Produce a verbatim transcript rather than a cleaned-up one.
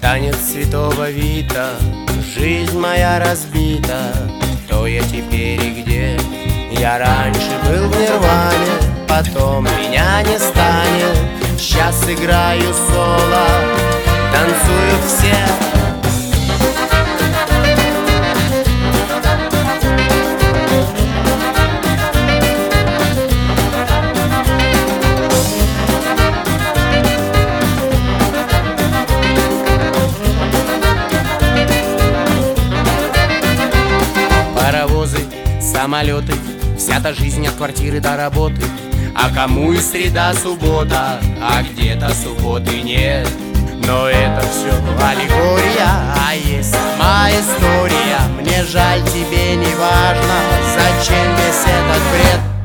Танец святого Вита, жизнь моя разбита. Кто я теперь и где? Я раньше был в нирване, потом меня не станет. Сейчас играю соло, танцуют все. Паровозы, самолеты, вся та жизнь от квартиры до работы. А кому и среда, суббота, а где-то субботы нет. Но это все аллегория, а есть сама история. Мне жаль, тебе не важно, зачем весь этот бред.